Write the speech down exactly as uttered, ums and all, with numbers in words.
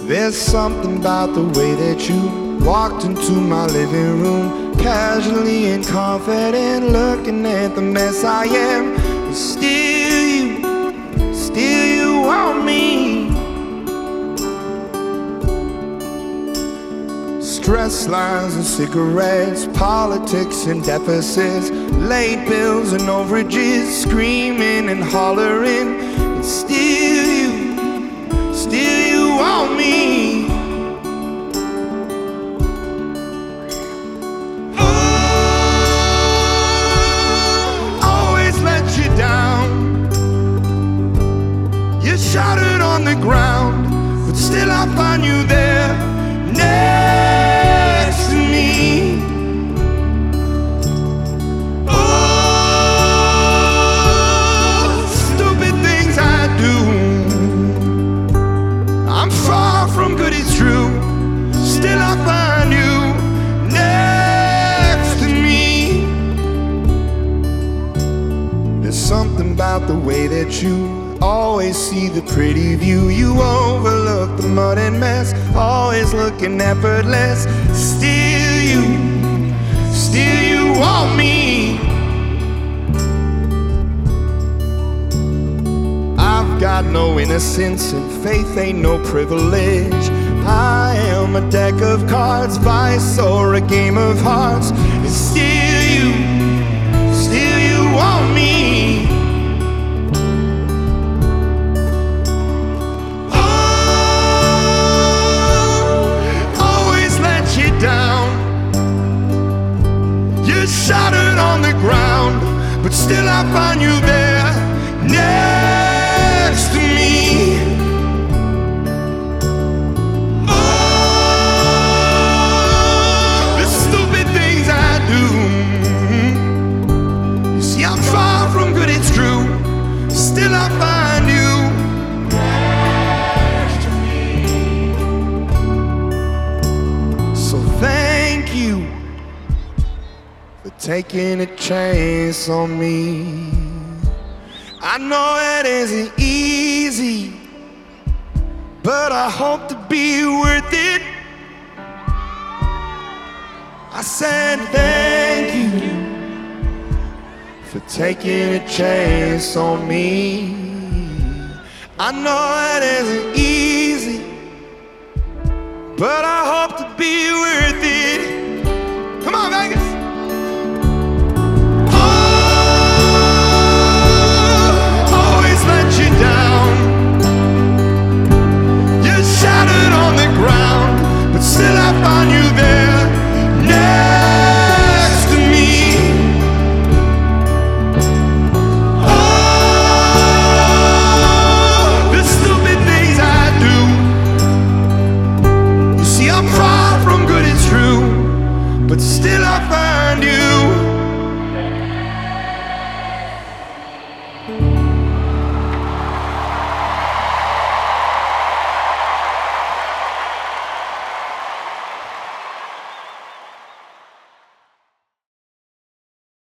There's something about the way that you walked into my living room, casually and confident, looking at the mess I am. But still you, still you want me. Stress lines and cigarettes, politics and deficits, late bills and overages, screaming and hollering. And still you, still you want me. Oh, always let you down. You shouted on the ground, but still I find you there, next to me. Oh, stupid things I do. I'm far from good, it's true. Still I find you next to me. There's something about the way that you always see the pretty view. You overlook the mud and mess, always looking effortless. Still you, still you want me. I've got no innocence and faith ain't no privilege. I am a deck of cards, vice or a game of hearts. And still you, still you want me. Shattered on the ground, but still I find you there, next to me. Oh, the stupid things I do. You see, I'm far from good, it's true. Still I find you next to me. So thank you for taking a chance on me. I know it isn't easy, but I hope to be worth it. I said thank you for taking a chance on me. I know it isn't easy, but I hope to be worth it.